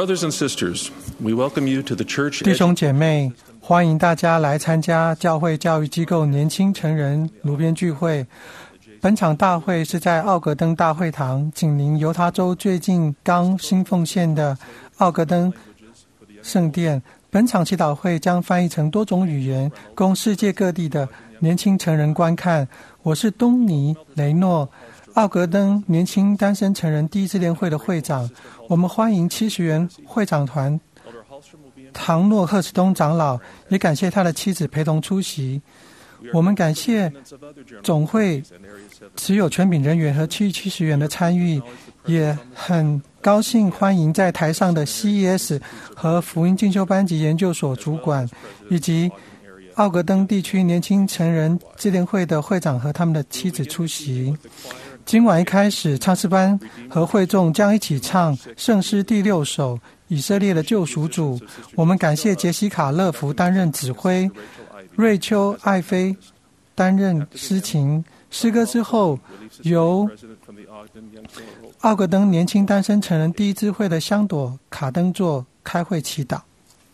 Brothers and sisters, we welcome you to the church. 弟兄姐妹，欢迎大家来参加教会教育机构年轻成人炉边聚会。本场大会是在奥格登大会堂，紧邻犹他州最近刚新奉献的奥格登圣殿。本场祈祷会将翻译成多种语言，供世界各地的年轻成人观看。我是东尼·雷诺，奥格登年轻单身成人第一支联会的会长。我们欢迎70元会长团唐诺·赫斯东长老，也感谢他的妻子陪同出席。我们感谢总会持有权柄人员和70元的参与，也很高兴欢迎在台上的 CES 和福音进修班级研究所主管，以及奥格登地区年轻成人支联会的会长和他们的妻子出席。今晚一开始，唱诗班和会众将一起唱圣诗第6首《以色列的救赎主》。我们感谢杰西卡·乐福担任指挥，瑞秋·艾菲担任诗琴。诗歌之后，由奥格登年轻单身成人第一支会的香朵·卡登座开会祈祷。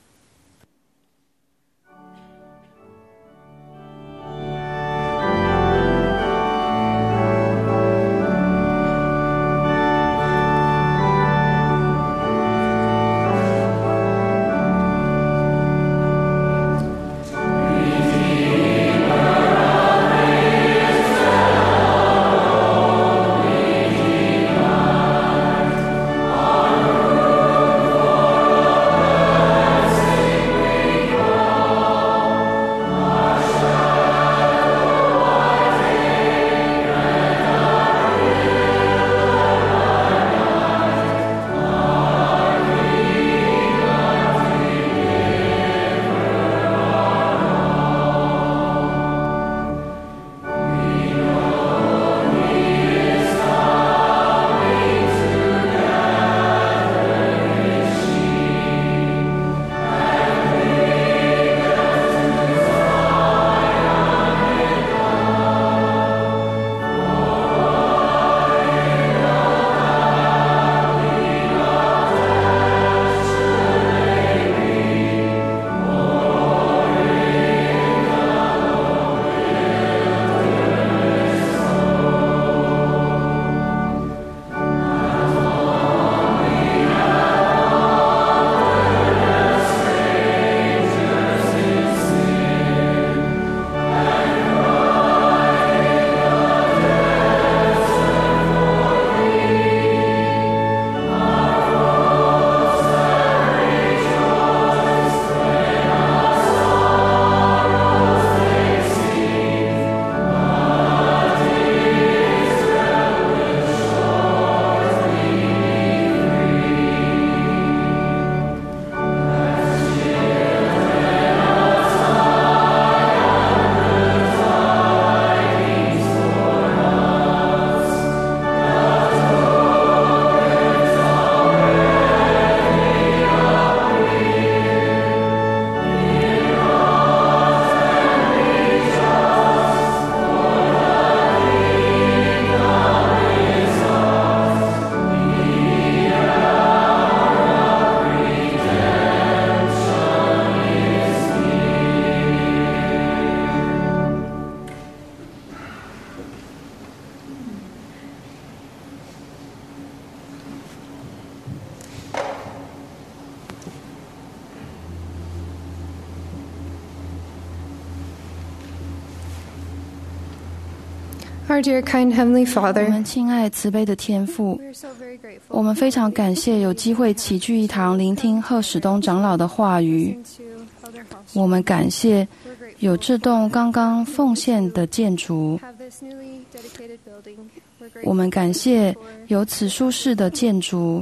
Our dear kind Heavenly 我 Father, 们亲爱慈悲的天父， we are so very grateful 我们非常感谢有机会齐聚一堂聆听贺史东长老的话语。 to Elder House 我们感谢 We're grateful 有这栋刚刚奉献的建筑， have this newly dedicated building. We're grateful 我们感谢 for 有此舒适的建筑。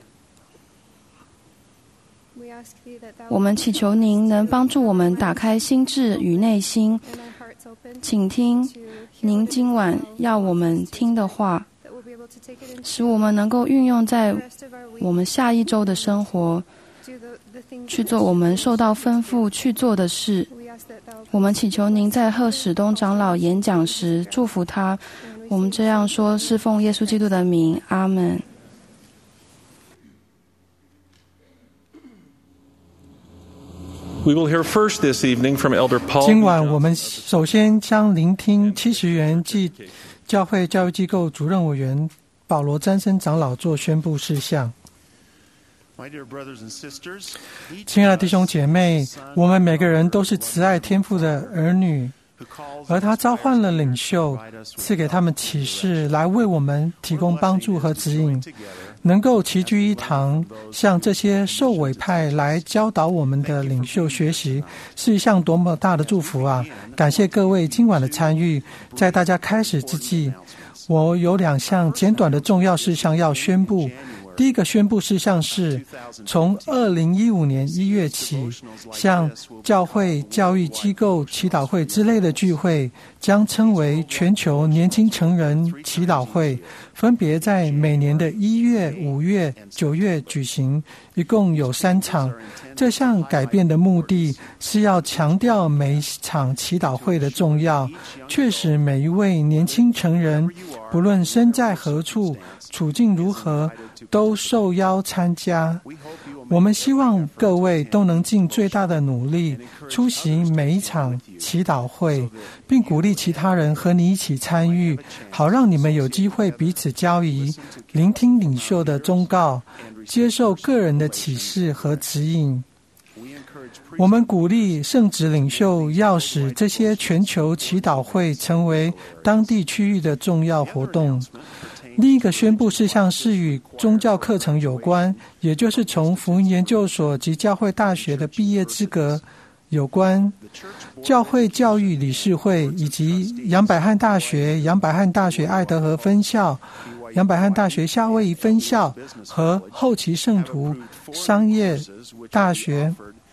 we ask thee that thou 我们祈求您能帮助我们打开心智与内心， and our hearts open 请听 to hear 您 what 今晚 you 要我们听的话， that we'll be able to take it into 使我们能够运用在 the rest of our week, 我们下一周的生活， do the things 去 that 做我们受到吩咐去做的事。 we ask that thou 我们祈求您在贺史东长老演讲时祝福他。我们这样说，是奉耶稣基督的名，阿门。 We will hear first this evening from Elder Paul. 今晚我们首先将聆听70元暨教会教育机构主任委员保罗詹森长老做宣布事项。亲爱的弟兄姐妹，我们每个人都是慈爱天父的儿女，而他召唤了领袖，赐给他们启示，来为我们提供帮助和指引。能够齐聚一堂，向这些受委派来教导我们的领袖学习，是一项多么大的祝福啊！感谢各位今晚的参与。在大家开始之际，我有2项简短的重要事项要宣布。第一个宣布事项是，从2015年1月起，像教会、教育机构、祈祷会之类的聚会将称为全球年轻成人祈祷会，分别在每年的1月、5月、9月举行，一共有3场。这项改变的目的是要强调每一场祈祷会的重要，确使每一位年轻成人，不论身在何处、处境如何，都受邀参加。我们希望各位都能尽最大的努力出席每一场祈祷会，并鼓励其他人和你一起参与，好让你们有机会彼此交谊，聆听领袖的忠告，接受个人的启示和指引。我们鼓励圣职领袖要使这些全球祈祷会成为当地区域的重要活动。另一个宣布事项是与宗教课程有关，也就是从福音研究所及教会大学的毕业资格有关。教会教育理事会以及杨百翰大学、杨百翰大学爱德荷分校、杨百翰大学夏威夷分校和后期圣徒商业大学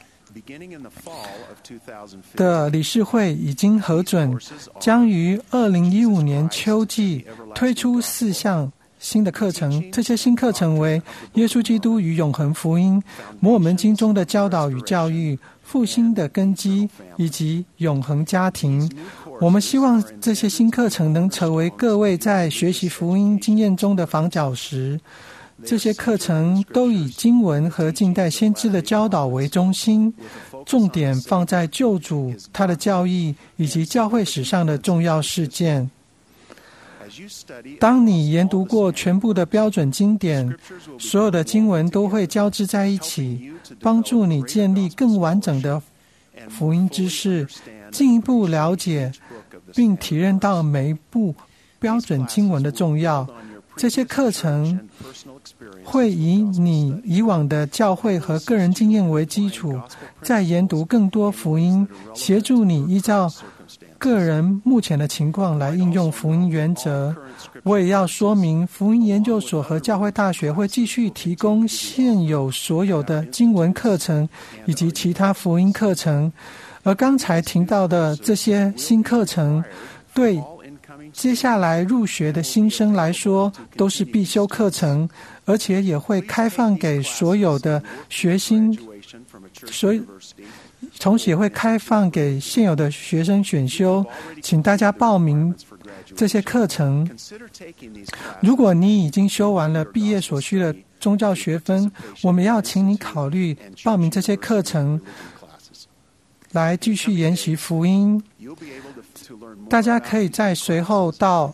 的理事会已经核准，将于2015年秋季推出4项新的课程。这些新课程为耶稣基督与永恒福音、摩尔门经中的教导与教育、复兴的根基以及永恒家庭。我们希望这些新课程能成为各位在学习福音经验中的房角石。这些课程都以经文和近代先知的教导为中心，重点放在救主、他的教义以及教会史上的重要事件。当你研读过全部的标准经典，所有的经文都会交织在一起，帮助你建立更完整的福音知识，进一步了解并体认到每一部标准经文的重要。这些课程会以你以往的教会和个人经验为基础，再研读更多福音，协助你依照个人目前的情况来应用福音原则。我也要说明，福音研究所和教会大学会继续提供现有所有的经文课程以及其他福音课程，而刚才提到的这些新课程对接下来入学的新生来说都是必修课程，而且也会开放给所有的学生，同时也会开放给现有的学生选修，请大家报名这些课程。如果你已经修完了毕业所需的宗教学分，我们要请你考虑报名这些课程，来继续研习福音。大家可以在随后到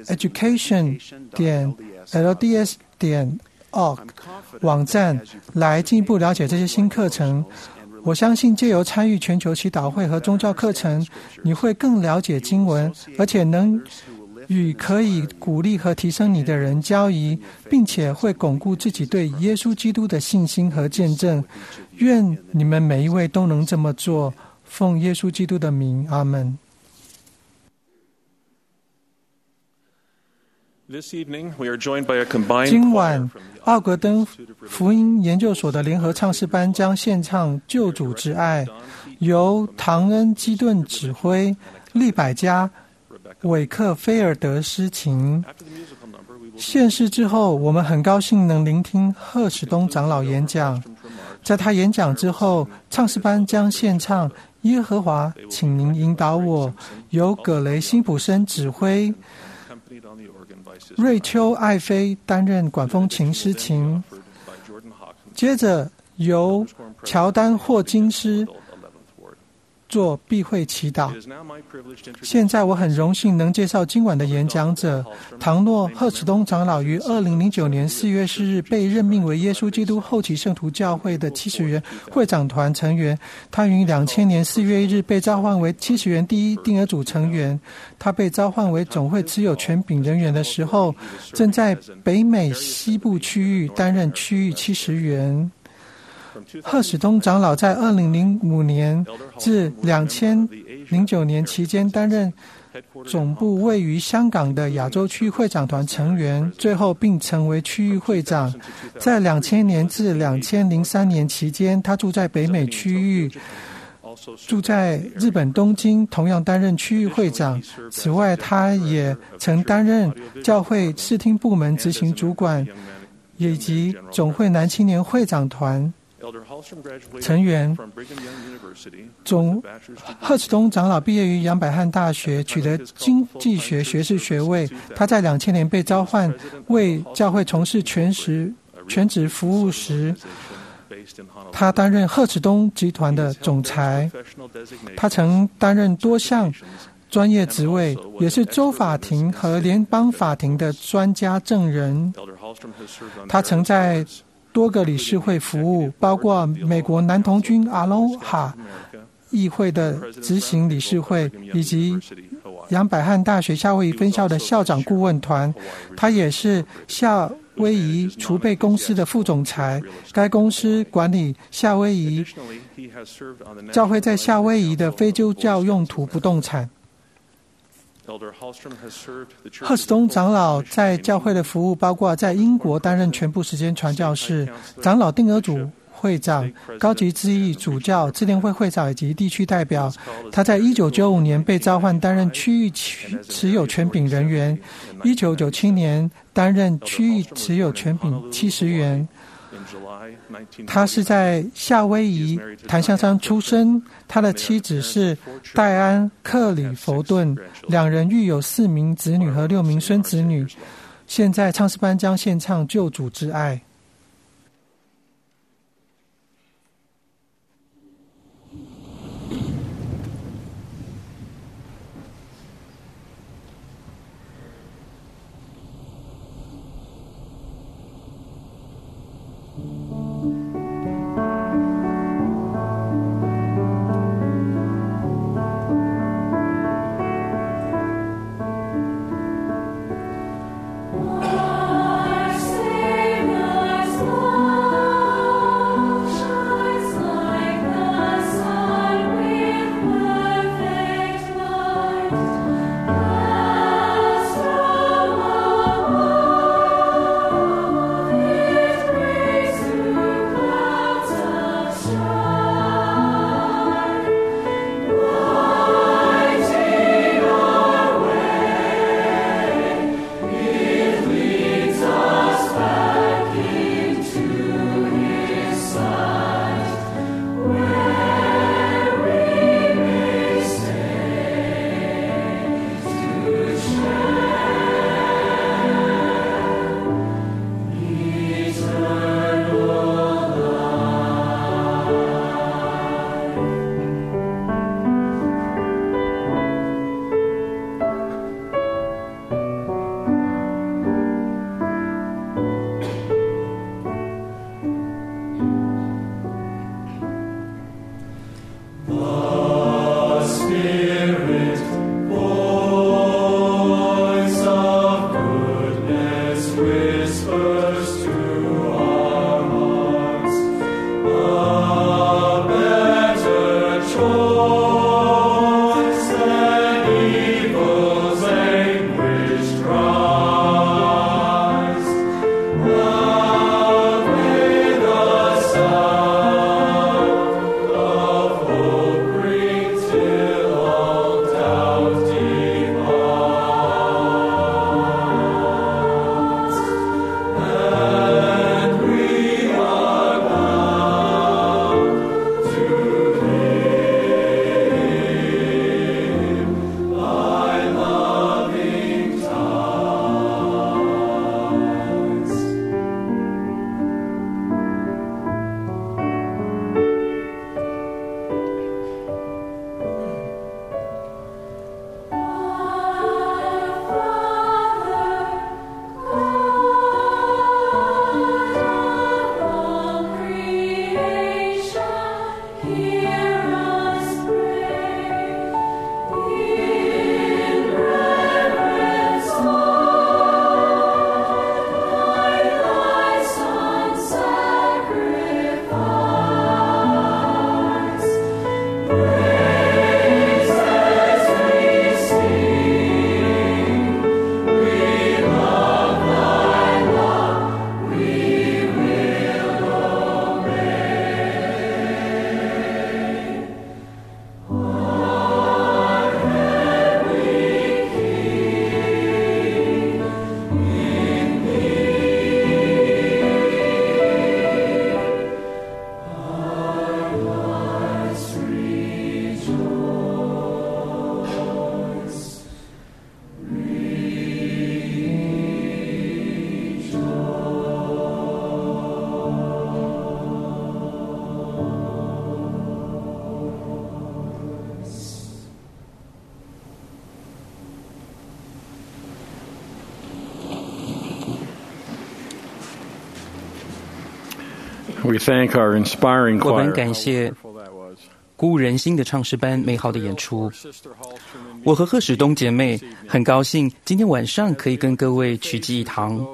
education.lds.org 网站来进一步了解这些新课程。我相信借由参与全球祈祷会和宗教课程，你会更了解经文，而且能与可以鼓励和提升你的人交谊，并且会巩固自己对耶稣基督的信心和见证。愿你们每一位都能这么做，奉耶稣基督的名，阿们。今晚，奥格登福音研究所的联合唱诗班将献唱《救主之爱》，由唐恩·基顿指挥，利百加·韦克菲尔德诗琴。献诗之后，我们很高兴能聆听贺史东长老演讲。在他演讲之后，唱诗班将献唱《耶和华，请您引导我》，由葛雷辛普森指挥，瑞秋·艾菲担任管风琴诗琴。接着由乔丹·霍金斯做避讳祈祷。现在我很荣幸能介绍今晚的演讲者唐诺·赫史东长老于2009年4月4日被任命为耶稣基督后期圣徒教会的70元会长团成员。他于2000年4月1日被召唤为70元第一定额组成员。他被召唤为总会持有权柄人员的时候，正在北美西部区域担任区域70元。赫史东长老在2005年至2009年期间担任总部位于香港的亚洲区会长团成员，最后并成为区域会长。在2000年至2003年期间，他住在北美区域，住在日本东京，同样担任区域会长。此外，他也曾担任教会视听部门执行主管，以及总会男青年会长团成员。赫史东长老毕业于杨百翰大学，取得经济学学士学位。他在2000年被召唤为教会从事全职服务时，他担任赫史东集团的总裁。他曾担任多项专业职位，也是州法庭和联邦法庭的专家证人。他曾在多个理事会服务，包括美国男童军阿罗哈议会的执行理事会，以及杨百翰大学夏威夷分校的校长顾问团。他也是夏威夷储备公司的副总裁，该公司管理夏威夷教会在夏威夷的非宗教用途不动产。赫史东长老在教会的服务包括在英国担任全部时间传教士、长老定额组会长、高级咨议主教、自联会会长以及地区代表。他在1995年被召唤担任区域持有权柄人员，1997年担任区域持有权柄70元。他是在夏威夷檀香山出生，他的妻子是戴安·克里佛顿，两人育有4名子女和6名孙子女。现在唱诗班将献唱《救主之爱》。 Our Savior We thank our inspiring 我们 choir. 感谢鼓舞人心的唱诗班美好的演出。我和贺史东姐妹很高兴今天晚上可以跟各位齐聚一堂。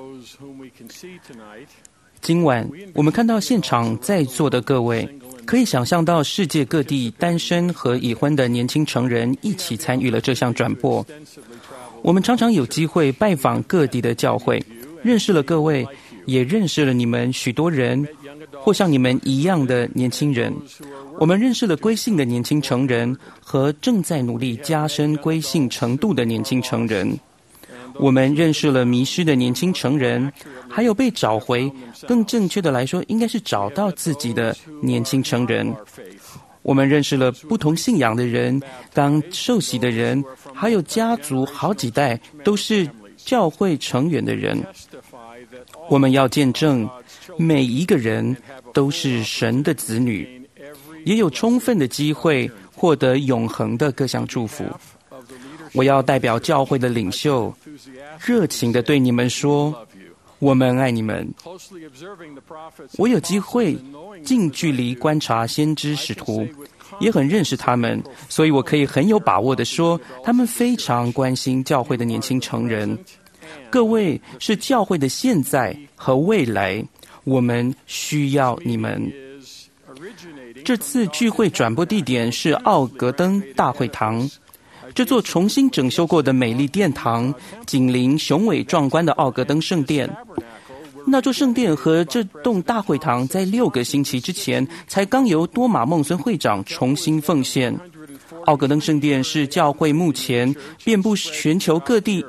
今晚我们看到现场在座的各位，可以想象到世界各地单身和已婚的年轻成人一起参与了这项转播。我们常常有机会拜访各地的教会，认识了各位，也认识了你们许多人或像你们一样的年轻人。我们认识了归信的年轻成人和正在努力加深归信程度的年轻成人。我们认识了迷失的年轻成人，还有被找回，更正确的来说应该是找到自己的年轻成人。我们认识了不同信仰的人，刚受洗的人，还有家族好几代都是教会成员的人。我们要见证每一个人都是神的子女，也有充分的机会获得永恒的各项祝福。我要代表教会的领袖，热情地对你们说，我们爱你们。我有机会近距离观察先知使徒，也很认识他们，所以我可以很有把握地说，他们非常关心教会的年轻成人。各位是教会的现在和未来，我们需要你们。这次聚会转播地点是奥格登大会堂，这座重新整修过的美丽殿堂紧邻雄伟壮观的奥格登圣殿。那座圣殿和这栋大会堂在6个星期之前才刚由多马孟孙会长重新奉献。奥格登圣殿是教会目前遍布全球各地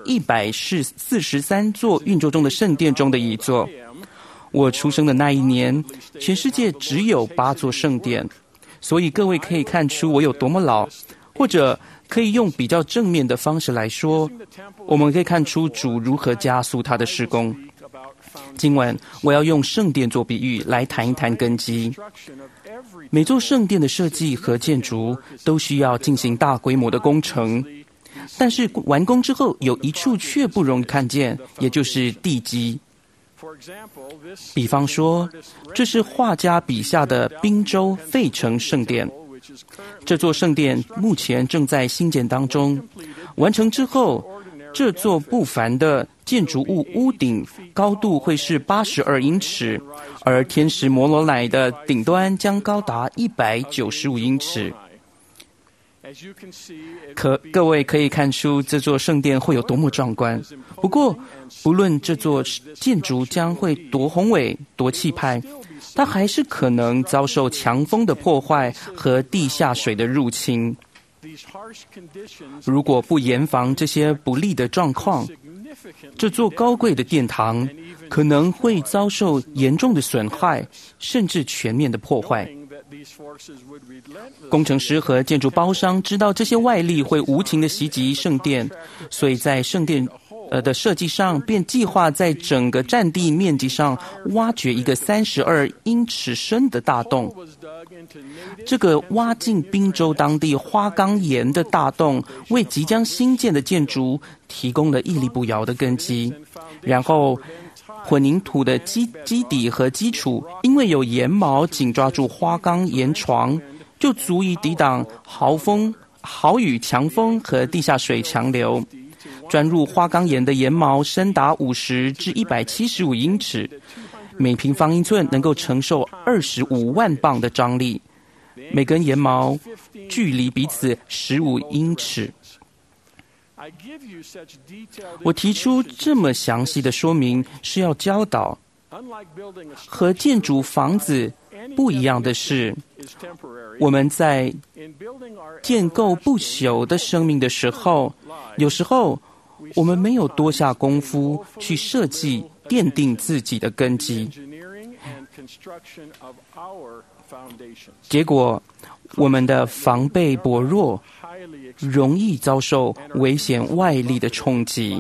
143座运作中的圣殿中的一座。我出生的那一年，全世界只有8座圣殿，所以各位可以看出我有多么老，或者可以用比较正面的方式来说，我们可以看出主如何加速他的事工。今晚我要用圣殿做比喻来谈一谈根基。每座圣殿的设计和建筑都需要进行大规模的工程，但是完工之后有一处却不容易看见，也就是地基。比方说，这是画家笔下的宾州费城圣殿。这座圣殿目前正在兴建当中，完成之后，这座不凡的建筑物屋顶高度会是82英尺，而天使摩罗乃的顶端将高达195英尺。各位可以看出这座圣殿会有多么壮观。不过，不论这座建筑将会多宏伟、多气派，它还是可能遭受强风的破坏和地下水的入侵。如果不严防这些不利的状况，这座高贵的殿堂可能会遭受严重的损害，甚至全面的破坏。工程师和建筑包商知道这些外力会无情地袭击圣殿，所以在圣殿的设计上便计划在整个占地面积上挖掘一个32英尺深的大洞。这个挖进宾州当地花岗岩的大洞为即将兴建的建筑提供了屹立不摇的根基。然后混凝土的基底和基础因为有岩锚紧抓住花岗岩床， 就足以抵挡豪雨、强风和地下水强流。钻入花岗岩的岩毛深达50至175英尺，每平方英寸能够承受25万磅的张力。每根岩毛距离彼此15英尺。我提出这么详细的说明，是要教导，和建筑房子不一样的是，我们在建构不朽的生命的时候，有时候我们没有多下功夫去设计、奠定自己的根基，结果我们的防备薄弱，容易遭受危险外力的冲击。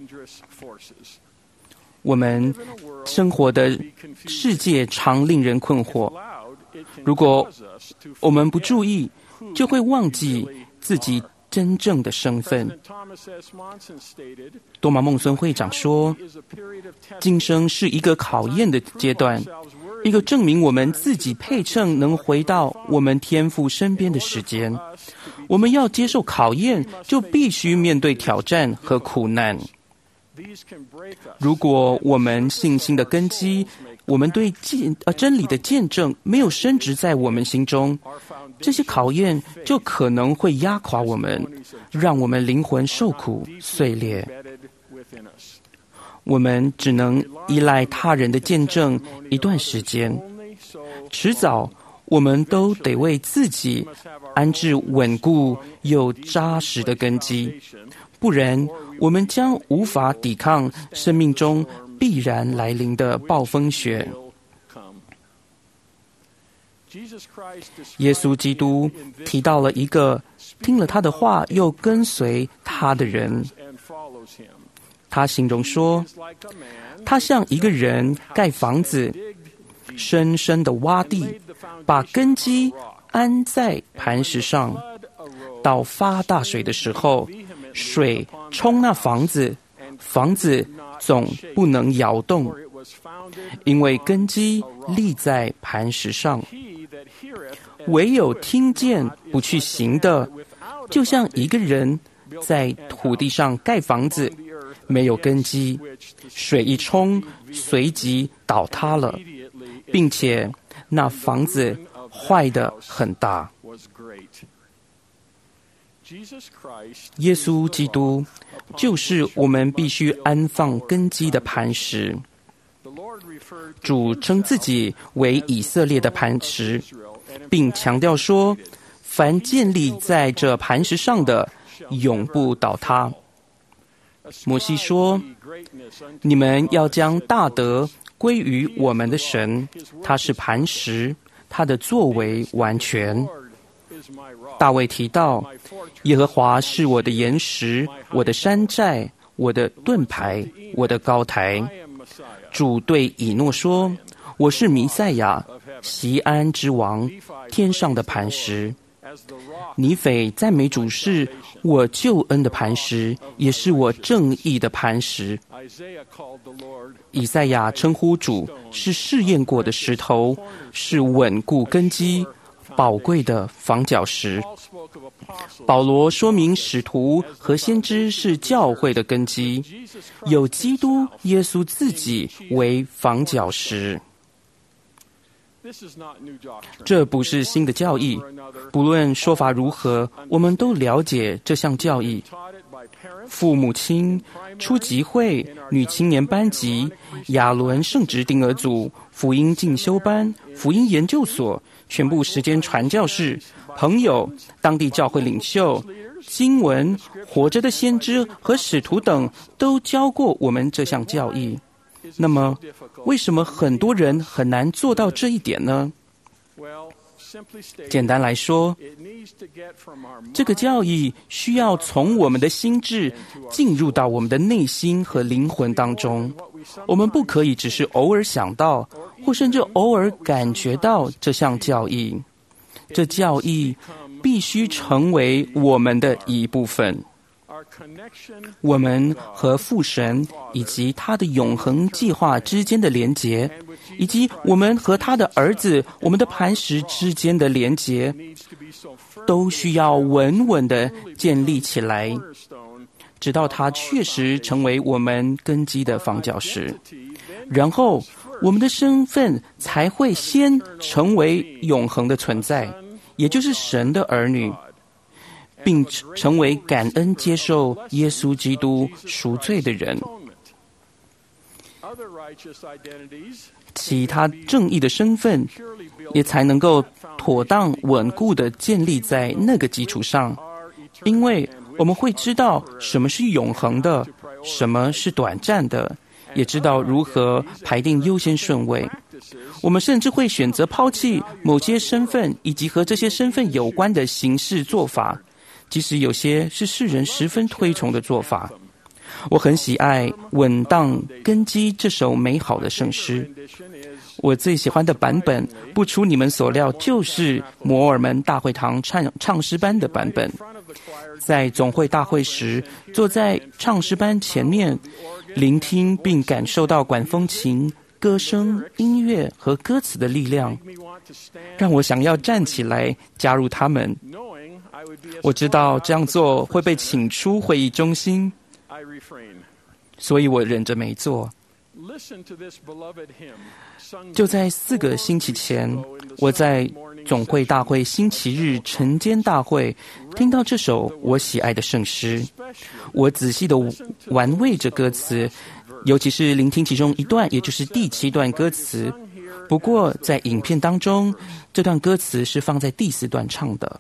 我们生活的世界常令人困惑，如果我们不注意，就会忘记自己真正的身份。多马孟孙会长说，今生是一个考验的阶段，一个证明我们自己配称能回到我们天父身边的时间。我们要接受考验，就必须面对挑战和苦难。如果我们信心的根基，我们对真理的见证没有深植在我们心中，这些考验就可能会压垮我们，让我们灵魂受苦碎裂。我们只能依赖他人的见证一段时间，迟早我们都得为自己安置稳固又扎实的根基，不然我们将无法抵抗生命中必然来临的暴风雪。耶稣基督提到了一个听了他的话又跟随他的人，他形容说，他像一个人盖房子，深深的挖地，把根基安在磐石上，到发大水的时候，水冲那房子，房子总不能摇动，因为根基立在磐石上。唯有听见不去行的，就像一个人在土地上盖房子，没有根基，水一冲，随即倒塌了，并且那房子坏得很大。耶稣基督就是我们必须安放根基的磐石。主称自己为以色列的磐石，并强调说，凡建立在这磐石上的，永不倒塌。摩西说，你们要将大德归于我们的神，他是磐石，他的作为完全。大卫提到，耶和华是我的岩石，我的山寨，我的盾牌，我的高台。主对以诺说，我是弥赛亚，锡安之王，天上的磐石。尼斐赞美主是我救恩的磐石，也是我正义的磐石。以赛亚称呼主是试验过的石头，是稳固根基、宝贵的房角石。保罗说明使徒和先知是教会的根基，有基督耶稣自己为房角石。这不是新的教义，不论说法如何，我们都了解这项教义。父母亲、初集会、女青年班级、亚伦圣职定额组、福音进修班、福音研究所、全部时间传教士、朋友、当地教会领袖、经文、活着的先知和使徒等，都教过我们这项教义。那么，为什么很多人很难做到这一点呢？简单来说，这个教义需要从我们的心智进入到我们的内心和灵魂当中。我们不可以只是偶尔想到，或甚至偶尔感觉到这项教义。这教义必须成为我们的一部分。 我们和父神以及他的永恒计划之间的连结，以及我们和他的儿子我们的磐石之间的连结，都需要稳稳地建立起来，直到它确实成为我们根基的房角石。然后我们的身份才会先成为永恒的存在，也就是神的儿女，并成为感恩接受耶稣基督赎罪的人。其他正义的身份也才能够妥当稳固地建立在那个基础上，因为我们会知道什么是永恒的，什么是短暂的，也知道如何排定优先顺位。我们甚至会选择抛弃某些身份以及和这些身份有关的行事做法，即使有些是世人十分推崇的做法。我很喜爱《稳当根基》这首美好的圣诗。我最喜欢的版本，不出你们所料，就是摩尔门大会堂唱诗班的版本。在总会大会时，坐在唱诗班前面，聆听并感受到管风琴、歌声、音乐和歌词的力量，让我想要站起来加入他们。我知道这样做会被请出会议中心，所以我忍着没做。就在4个星期前，我在总会大会星期日晨间大会听到这首我喜爱的圣诗，我仔细地玩味着歌词，尤其是聆听其中一段，也就是第7段歌词。不过在影片当中，这段歌词是放在第4段唱的。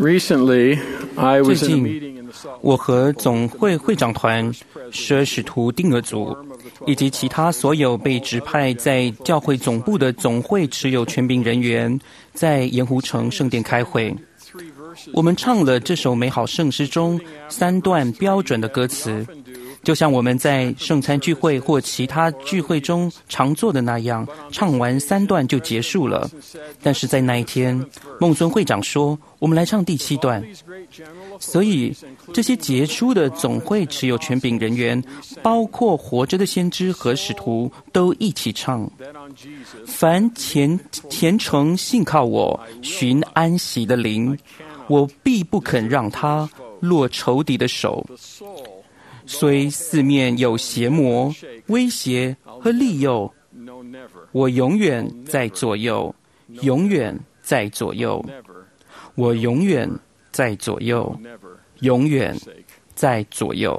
Recently, I 最 was in a 近 meeting in the Salt 我和总会会长团、12使徒定额组以及其他所有被指派在教会总部的总会持有权柄人员，在盐湖城圣殿开会。我们唱了这首美好圣诗中3段标准的歌词，就像我们在圣餐聚会或其他聚会中常做的那样，唱完3段就结束了。但是在那一天，孟孙会长说，我们来唱第7段。所以这些杰出的总会持有权柄人员，包括活着的先知和使徒，都一起唱：凡虔诚信靠我、寻安息的灵，我必不肯让他落仇敌的手。虽四面有邪魔、威胁和利诱，我永远在左右，永远在左右，我永远在左右，永远在左右。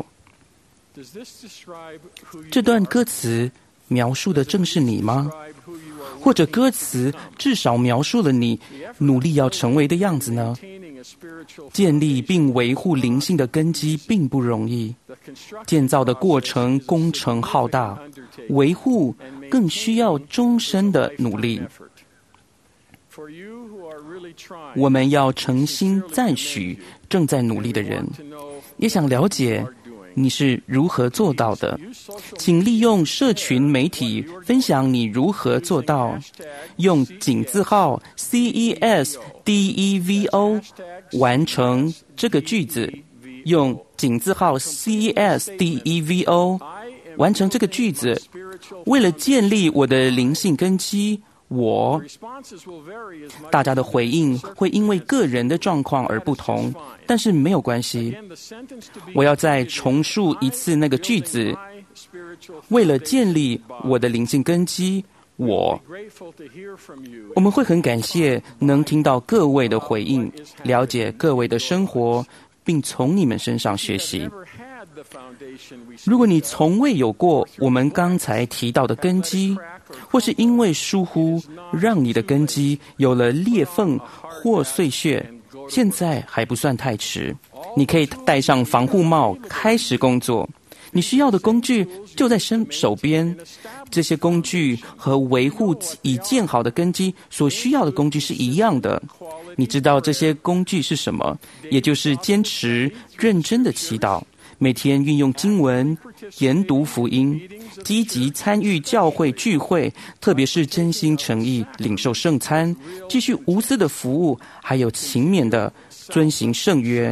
这段歌词描述的正是你吗？或者歌词至少描述了你努力要成为的样子呢？建立并维护灵性的根基并不容易，建造的过程工程浩大，维护更需要终身的努力。我们要诚心赞许正在努力的人，也想了解你是如何做到的。请利用社群媒体分享你如何做到，用井字号 CESDEVO 完成这个句子，用井字号 CESDEVO 完成这个句子。为了建立我的灵性根基，大家的回应会因为个人的状况而不同，但是没有关系。我要再重述一次那个句子：为了建立我的灵性根基，我们会很感谢能听到各位的回应，了解各位的生活，并从你们身上学习。如果你从未有过我们刚才提到的根基，或是因为疏忽让你的根基有了裂缝或碎屑，现在还不算太迟。你可以戴上防护帽开始工作。你需要的工具就在手边，这些工具和维护已建好的根基所需要的工具是一样的。你知道这些工具是什么？也就是坚持认真的祈祷，每天运用经文，研读福音，积极参与教会聚会，特别是真心诚意领受圣餐，继续无私的服务，还有勤勉的遵行圣约。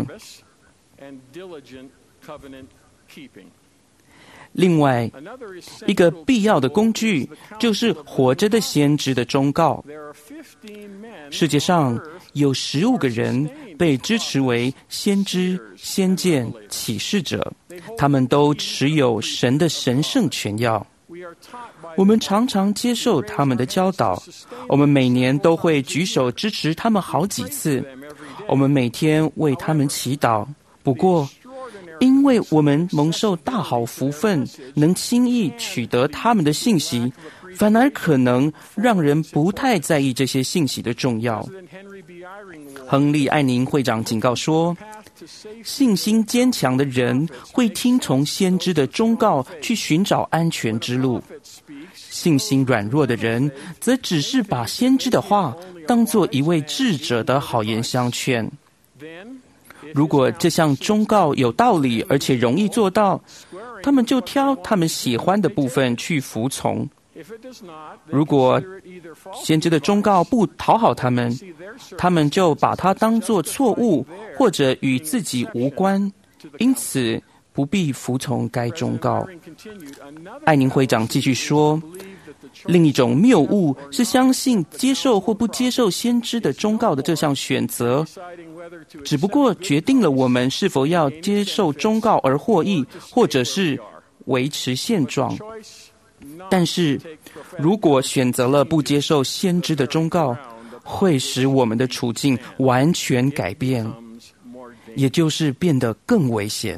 另外一个必要的工具就是活着的先知的忠告。世界上有15个人被支持为先知、先见、启示者，他们都持有神的神圣权要。我们常常接受他们的教导，我们每年都会举手支持他们好几次，我们每天为他们祈祷。不过因为我们蒙受大好福分，能轻易取得他们的信息，反而可能让人不太在意这些信息的重要。亨利·艾宁会长警告说，信心坚强的人会听从先知的忠告去寻找安全之路，信心软弱的人则只是把先知的话当作一位智者的好言相劝。如果这项忠告有道理而且容易做到，他们就挑他们喜欢的部分去服从。如果先知的忠告不讨好他们，他们就把它当作错误或者与自己无关，因此不必服从该忠告。艾宁会长继续说，另一种谬误是相信接受或不接受先知的忠告的这项选择，只不过决定了我们是否要接受忠告而获益，或者是维持现状。但是如果选择了不接受先知的忠告，会使我们的处境完全改变，也就是变得更危险。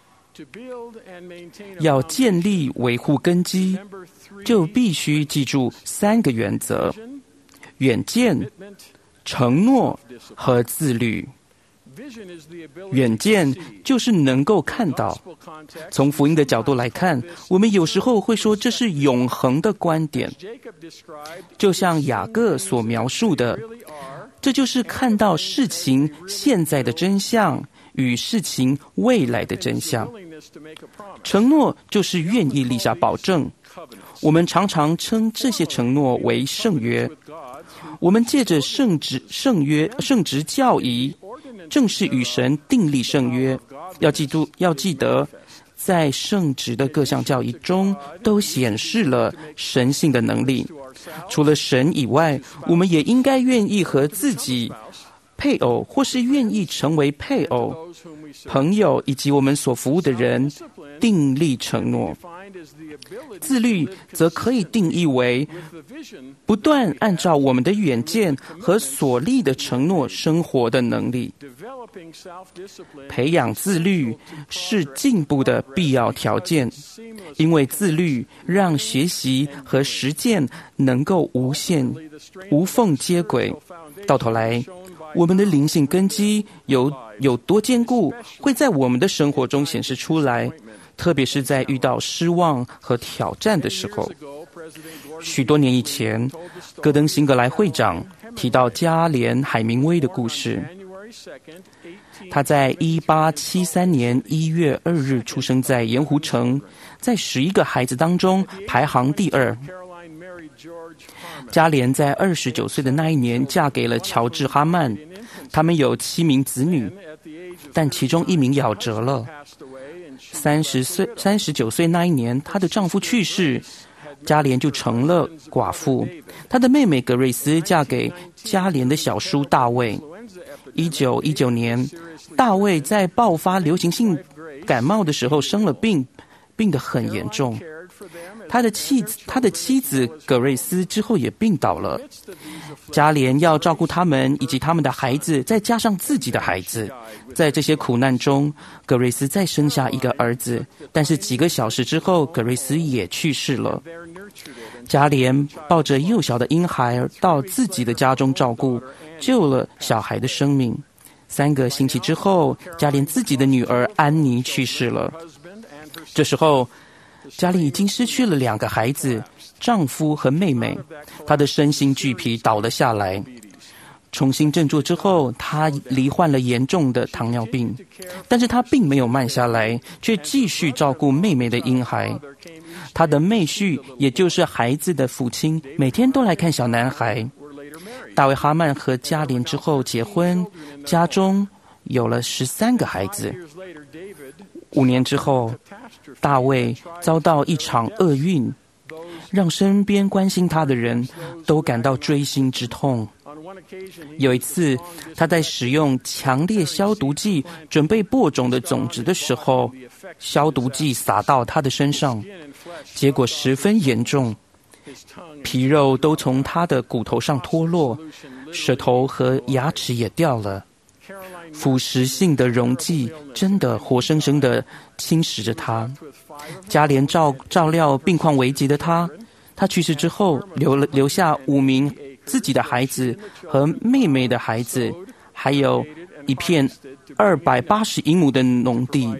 要建立维护根基，就必须记住3个原则：远见、承诺和自律。 远见就是能够看到。从福音的角度来看，我们有时候会说这是永恒的观点，就像雅各所描述的，这就是看到事情现在的真相与事情未来的真相。承诺就是愿意立下保证，我们常常称这些承诺为圣约。我们借着圣职教义，正是与神订立圣约。要记得，在圣职的各项教义中，都显示了神性的能力。除了神以外，我们也应该愿意和自己配偶，或是愿意成为配偶、朋友以及我们所服务的人订立承诺。自律则可以定义为不断按照我们的远见和所立的承诺生活的能力。培养自律是进步的必要条件，因为自律让学习和实践能够无缝接轨。到头来，我们的灵性根基有多坚固，会在我们的生活中显示出来，特别是在遇到失望和挑战的时候。许多年以前，戈登辛格莱会长提到加连海明威的故事。他在1873年1月2日出生在盐湖城，在11个孩子当中排行第2。加连在29岁的那一年嫁给了乔治·哈曼，他们有7名子女，但其中1名夭折了。39岁那一年，她的丈夫去世，加连就成了寡妇。她的妹妹格瑞斯嫁给加连的小叔大卫。1919年，大卫在爆发流行性感冒的时候生了病，病得很严重。他的妻子葛瑞斯之后也病倒了。加连要照顾他们以及他们的孩子，再加上自己的孩子。在这些苦难中，葛瑞斯再生下一个儿子，但是几个小时之后，葛瑞斯也去世了。加连抱着幼小的婴孩到自己的家中照顾，救了小孩的生命。3个星期之后，加连自己的女儿安妮去世了。这时候，加连已经失去了2个孩子，丈夫和妹妹，她的身心俱疲，倒了下来。重新振作之后，她罹患了严重的糖尿病，但是她并没有慢下来，却继续照顾妹妹的婴孩。她的妹婿，也就是孩子的父亲，每天都来看小男孩。大卫·哈曼和加连之后结婚，家中有了13个孩子。5年之后，大卫遭到一场厄运，让身边关心他的人都感到锥心之痛。有一次，他在使用强烈消毒剂准备播种的种子的时候，消毒剂洒到他的身上，结果十分严重，皮肉都从他的骨头上脱落，舌头和牙齿也掉了。腐蚀性的溶剂真的活生生的侵蚀着他。加连照料病况危急的他去世之后，留下5名自己的孩子和妹妹的孩子，还有一片280英亩的农地。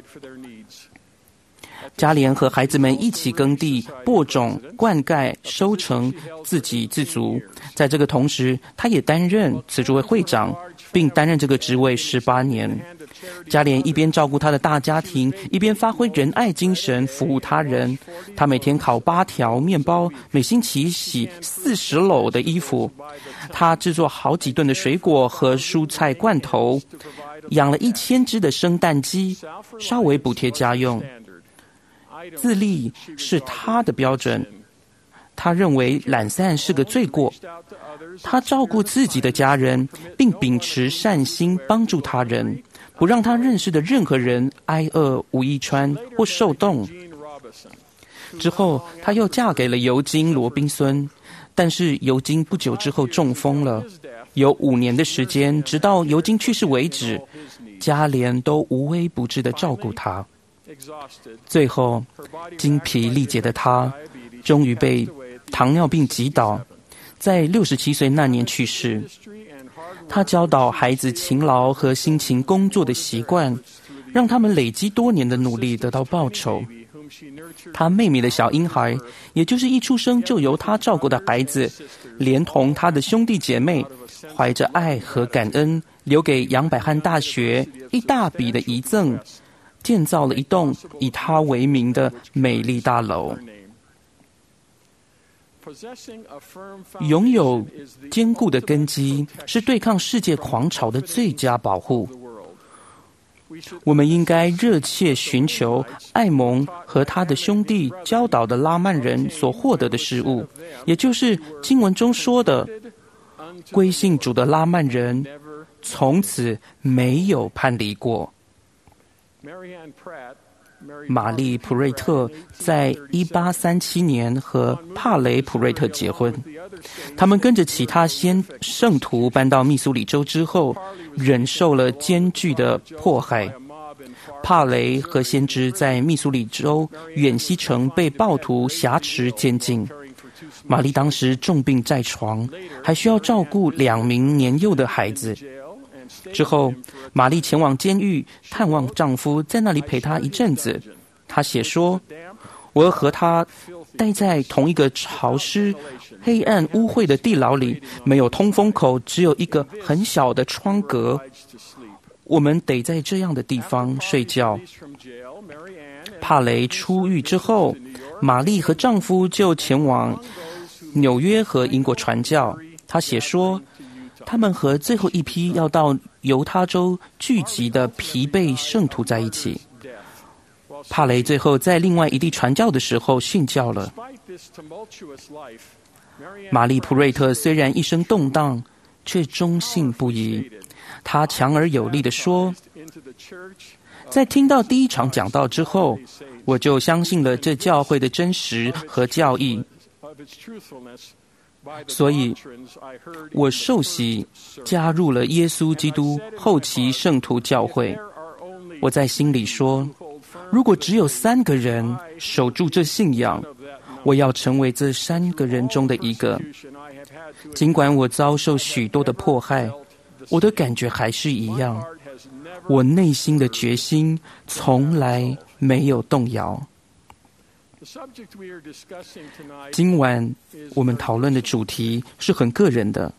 加连和孩子们一起耕地、播种、灌溉、收成，自给自足。在这个同时，他也担任慈助会会长，并担任这个职位18年。加连一边照顾他的大家庭，一边发挥仁爱精神，服务他人。他每天烤8条面包，每星期洗40篓的衣服。他制作好几吨的水果和蔬菜罐头，养了1000只的生蛋鸡，稍微补贴家用。自立是他的标准，他认为懒散是个罪过。他照顾自己的家人，并秉持善心帮助他人，不让他认识的任何人挨饿、无衣穿或受冻。之后，他又嫁给了尤金·罗宾孙，但是尤金不久之后中风了，有5年的时间，直到尤金去世为止，加连都无微不至地照顾他。最后，精疲力竭的他终于被糖尿病击倒，在67岁那年去世。 他教导孩子勤劳和辛勤工作的习惯，让他们累积多年的努力得到报酬。他妹妹的小婴孩，也就是一出生就由他照顾的孩子，连同他的兄弟姐妹，怀着爱和感恩，留给杨百翰大学一大笔的遗赠，建造了一栋以他为名的美丽大楼。拥有坚固的根基，是对抗世界狂潮的最佳保护。我们应该热切寻求艾蒙和他的兄弟教导的拉曼人所获得的事物，也就是经文中说的，归信主的拉曼人从此没有叛离过。玛丽·普瑞特在1837年和帕雷·普瑞特结婚，他们跟着其他圣徒搬到密苏里州之后，忍受了艰巨的迫害。帕雷和先知在密苏里州远西城被暴徒挟持监禁。玛丽当时重病在床，还需要照顾2名年幼的孩子。之后，玛丽前往监狱探望丈夫，在那里陪他一阵子。她写说：“我和他待在同一个潮湿、黑暗、污秽的地牢里，没有通风口，只有一个很小的窗格。我们得在这样的地方睡觉。”帕雷出狱之后，玛丽和丈夫就前往纽约和英国传教。她写说，他们和最后一批要到犹他州聚集的疲惫圣徒在一起。帕雷最后在另外一地传教的时候殉教了。玛丽·普瑞特虽然一生动荡，却忠信不疑。他强而有力地说，在听到第一场讲道之后，我就相信了这教会的真实和教义，所以我受洗加入了耶稣基督后期圣徒教会。我在心里说，如果只有3个人守住这信仰，我要成为这3个人中的一个。尽管我遭受许多的迫害，我的感觉还是一样，我内心的决心从来没有动摇。今晚我们讨论的主题是很个人的，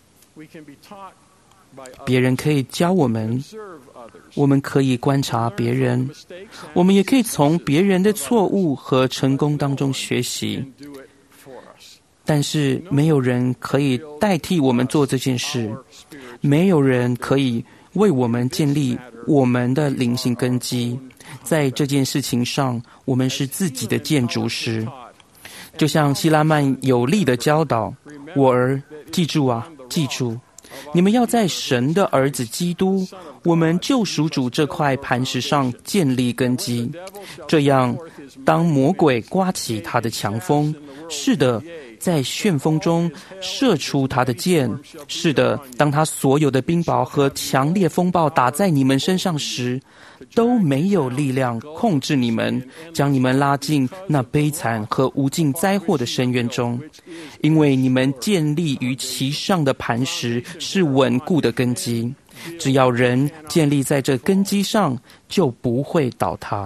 别人可以教我们，我们可以观察别人，我们也可以从别人的错误和成功当中学习，但是没有人可以代替我们做这件事，没有人可以为我们建立我们的灵性根基。在这件事情上，我们是自己的建筑师。就像希拉曼有力的教导，我儿，记住啊，记住，你们要在神的儿子基督，我们救赎主这块磐石上建立根基。这样，当魔鬼刮起他的强风，是的，在旋风中射出他的箭，是的，当他所有的冰雹和强烈风暴打在你们身上时，都没有力量控制你们，将你们拉进那悲惨和无尽灾祸的深渊中，因为你们建立于其上的磐石是稳固的根基。只要人建立在这根基上，就不会倒塌。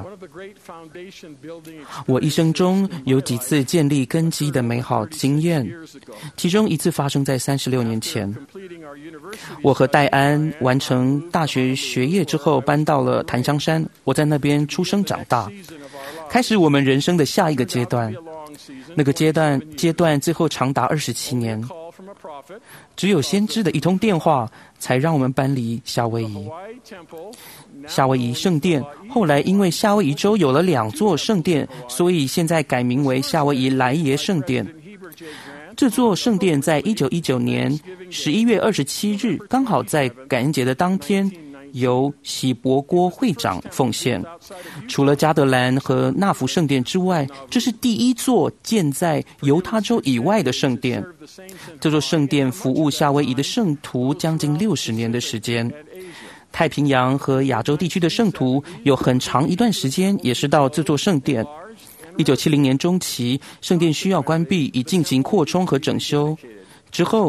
我一生中有几次建立根基的美好经验，其中一次发生在36年前。我和戴安完成大学学业之后，搬到了檀香山，我在那边出生长大，开始我们人生的下一个阶段。那个阶段最后长达27年。只有先知的一通电话，才让我们搬离夏威夷。夏威夷圣殿后来因为夏威夷州有了2座圣殿，所以现在改名为夏威夷莱耶圣殿。这座圣殿在1919年11月27日，刚好在感恩节的当天，由喜伯郭会长奉献。除了加德兰和纳福圣殿之外，这是第一座建在犹他州以外的圣殿。这座圣殿服务夏威夷的圣徒将近60年的时间。太平洋和亚洲地区的圣徒有很长一段时间也是到这座圣殿。1970年中期，圣殿需要关闭以进行扩充和整修。之后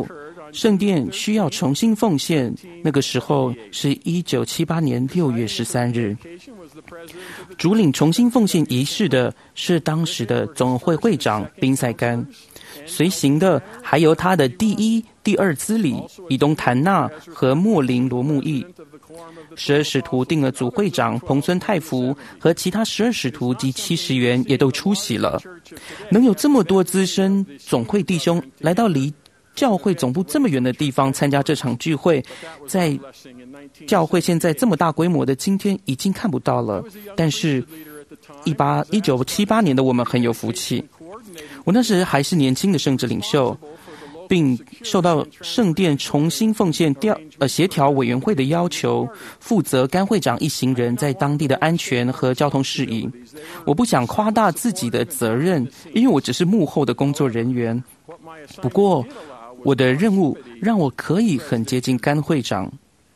圣殿需要重新奉献，那个时候是1978年6月13日。主领重新奉献仪式的是当时的总会会长宾塞甘，随行的还有他的第一、第二资理以东谭纳和莫林罗木义。12使徒定了组会长彭孙太福和其他12使徒及70员也都出席了。能有这么多资深总会弟兄来到离教会总部这么远的地方参加这场聚会，在教会现在这么大规模的今天已经看不到了。但是1978年的我们很有福气，我那时还是年轻的圣职领袖，并受到圣殿重新奉献协调委员会的要求，负责甘会长一行人在当地的安全和交通事宜。我不想夸大自己的责任，因为我只是幕后的工作人员。不过我的任务让我可以很接近甘会长。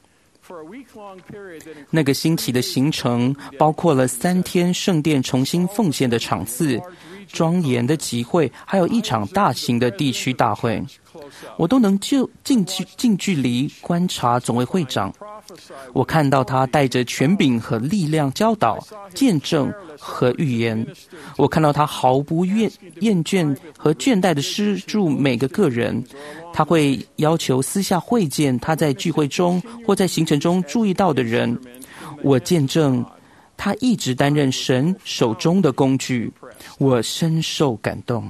那个星期的行程包括了3天圣殿重新奉献的场次、庄严的集会，还有一场大型的地区大会。我都能近距离观察总会会长，我看到他带着权柄和力量教导、见证和预言。我看到他毫不厌倦和倦怠地施助每个个人。他会要求私下会见他在聚会中或在行程中注意到的人。我见证他一直担任神手中的工具，我深受感动。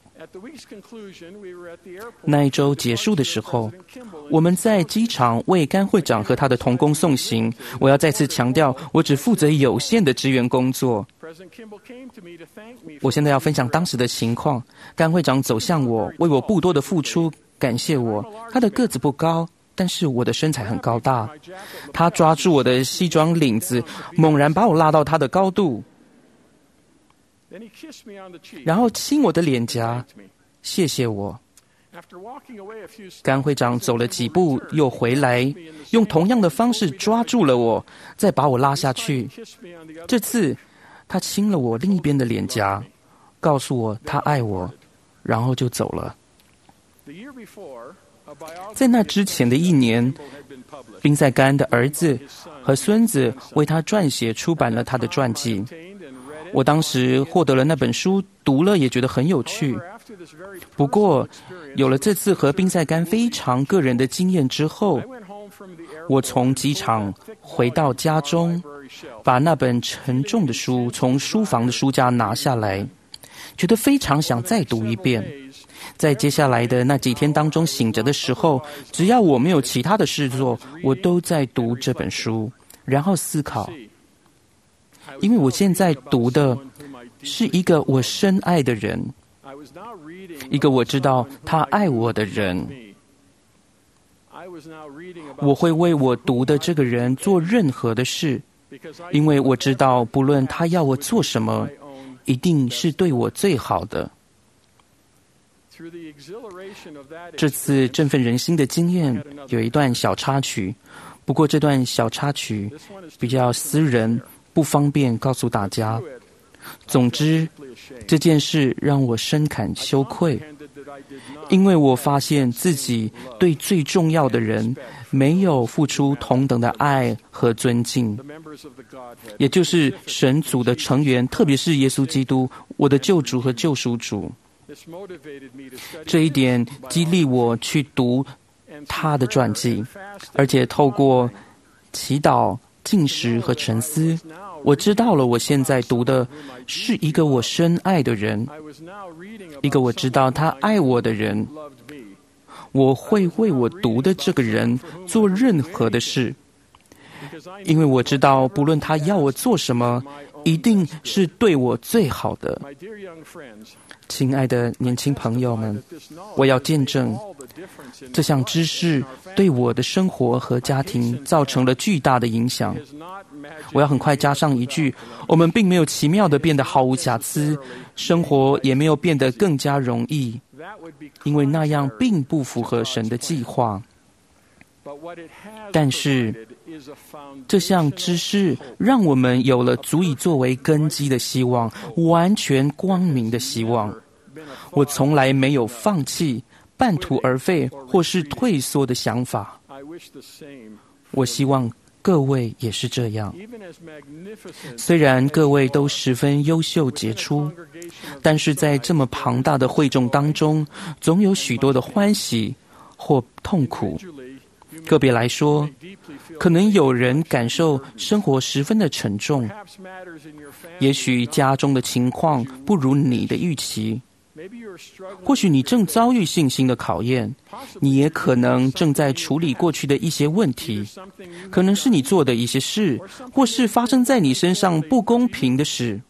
那一周结束的时候，我们在机场为甘会长和他的同工送行。我要再次强调，我只负责有限的支援工作。我现在要分享当时的情况。甘会长走向我，为我不多的付出感谢我。他的个子不高，但是我的身材很高大。他抓住我的西装领子，猛然把我拉到他的高度，然后亲我的脸颊，谢谢我。甘会长走了几步又回来，用同样的方式抓住了我，再把我拉下去。这次他亲了我另一边的脸颊，告诉我他爱我，然后就走了。在那之前的1年，宾塞甘的儿子和孙子为他撰写出版了他的传记。我当时获得了那本书，读了也觉得很有趣。不过有了这次和宾塞甘非常个人的经验之后，我从机场回到家中，把那本沉重的书从书房的书架拿下来，觉得非常想再读一遍。在接下来的那几天当中醒着的时候，只要我没有其他的事做，我都在读这本书，然后思考。因为我现在读的是一个我深爱的人，一个我知道他爱我的人。我会为我读的这个人做任何的事，因为我知道不论他要我做什么，一定是对我最好的。这次振奋人心的经验有一段小插曲，不过这段小插曲比较私人，不方便告诉大家。总之，这件事让我深感羞愧，因为我发现自己对最重要的人没有付出同等的爱和尊敬，也就是神族的成员，特别是耶稣基督，我的救主和救赎主。这一点激励我去读他的传记，而且透过祈祷、禁食和沉思，我知道了我现在读的是一个我深爱的人，一个我知道他爱我的人。我会为我读的这个人做任何的事，因为我知道不论他要我做什么，一定是对我最好的。亲爱的年轻朋友们，我要见证这项知识对我的生活和家庭造成了巨大的影响。我要很快加上一句，我们并没有奇妙的变得毫无瑕疵，生活也没有变得更加容易，因为那样并不符合神的计划。但是这项知识让我们有了足以作为根基的希望，完全光明的希望。我从来没有放弃、 半途而废或是退缩的想法。我希望各位也是这样。虽然各位都十分优秀杰出，但是在这么庞大的会众当中，总有许多的欢喜或痛苦。个别来说，可能有人感受生活十分的沉重，也许家中的情况不如你的预期，或许你正遭遇信心的考验，你也可能正在处理过去的一些问题，可能是你做的一些事，或是发生在你身上不公平的事。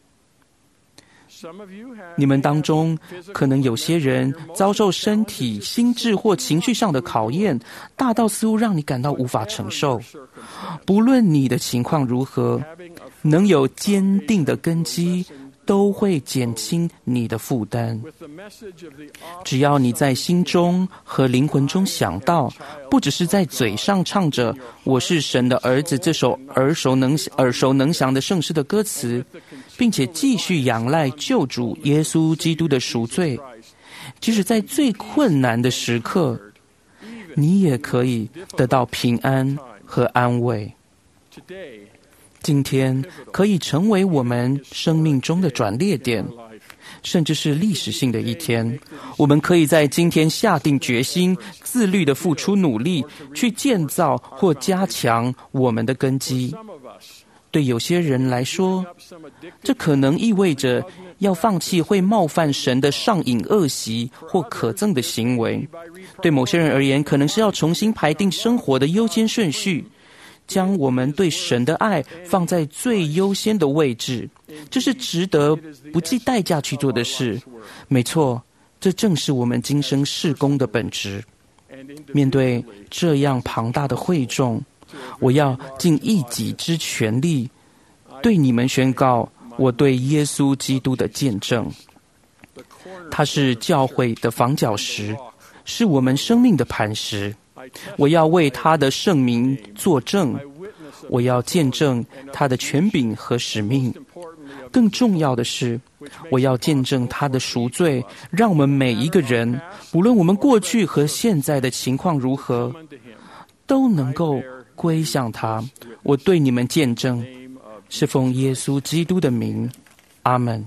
你们当中可能有些人遭受身体、心智或情绪上的考验，大到似乎让你感到无法承受。不论你的情况如何，能有坚定的根基，都会减轻你的负担。只要你在心中和灵魂中想到，不只是在嘴上唱着“我是神的儿子”这首耳熟能详的圣诗的歌词，并且继续仰赖救主耶稣基督的赎罪，即使在最困难的时刻，你也可以得到平安和安慰。今天可以成为我们生命中的转捩点，甚至是历史性的一天。我们可以在今天下定决心，自律地付出努力，去建造或加强我们的根基。对有些人来说，这可能意味着要放弃会冒犯神的上瘾恶习或可憎的行为。对某些人而言，可能是要重新排定生活的优先顺序，将我们对神的爱放在最优先的位置。这是值得不计代价去做的事。没错，这正是我们今生事工的本质。面对这样庞大的会众，我要尽一己之全力，对你们宣告我对耶稣基督的见证。他是教会的房角石，是我们生命的磐石。我要为他的圣名作证，我要见证他的权柄和使命。更重要的是，我要见证他的赎罪，让我们每一个人，不论我们过去和现在的情况如何，都能够归向他。我对你们见证，是奉耶稣基督的名，阿们。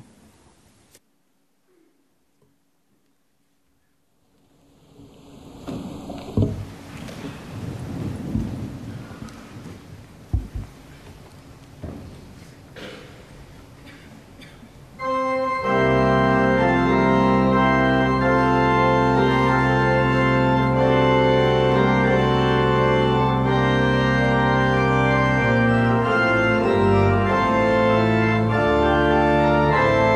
我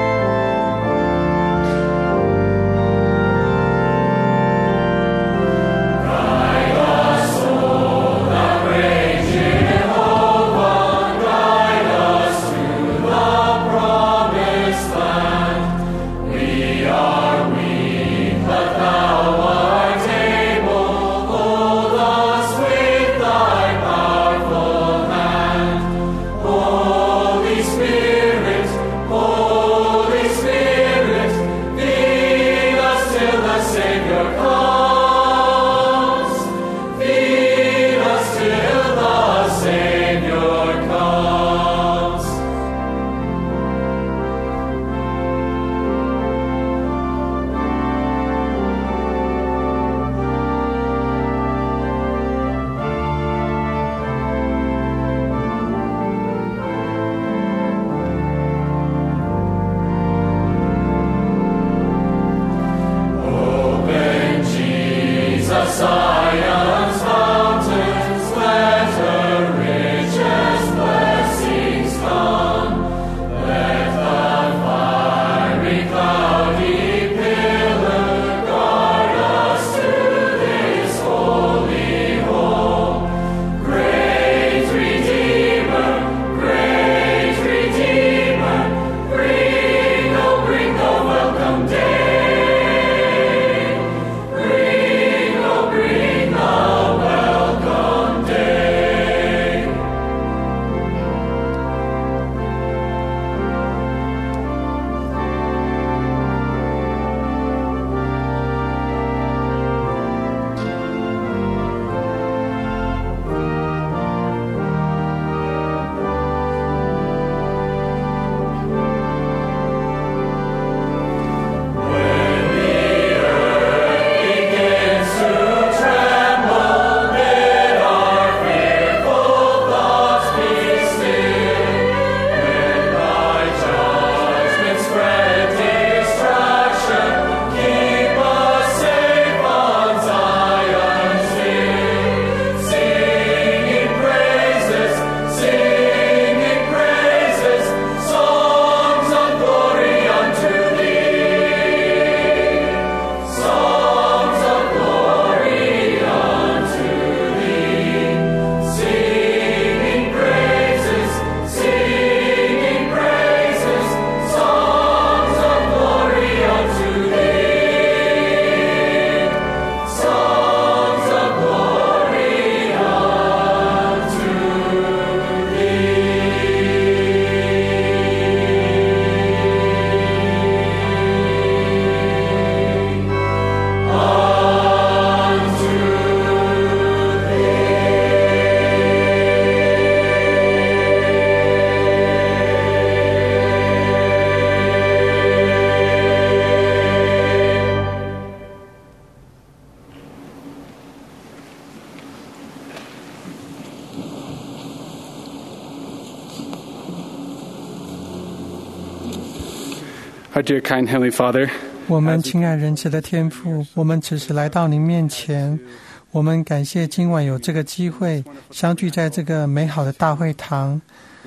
Our dear kind Heavenly Father, 我们亲爱仁慈的天父，我们此时来到您面前，我们感谢今晚有这个机会相聚在这个美好的大会堂。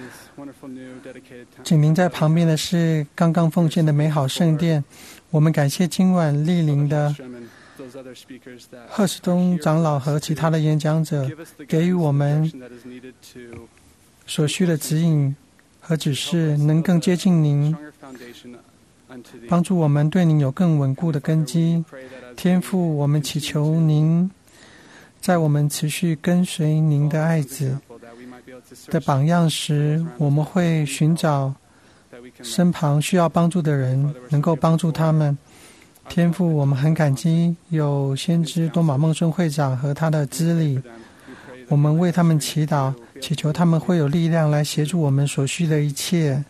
紧邻在旁边的是刚刚奉献的美好圣殿。我们感谢今晚莅临的赫史东长老和其他的演讲者，给予我们所需的指引和指示，能更接近您，帮助我们对您有更稳固的根基。天父，我们祈求您在我们持续跟随您的爱子的榜样时，我们会寻找身旁需要帮助的人，能够帮助他们。天父，我们很感激有先知多马孟孙会长和他的资理，我们为他们祈祷，祈求他们会有力量来协助我们所需的一切。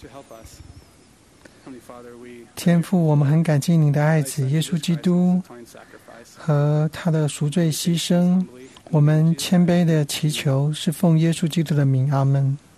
天父，我们很感激您的爱子耶稣基督和他的赎罪牺牲，我们谦卑的祈求是奉耶稣基督的名，阿们。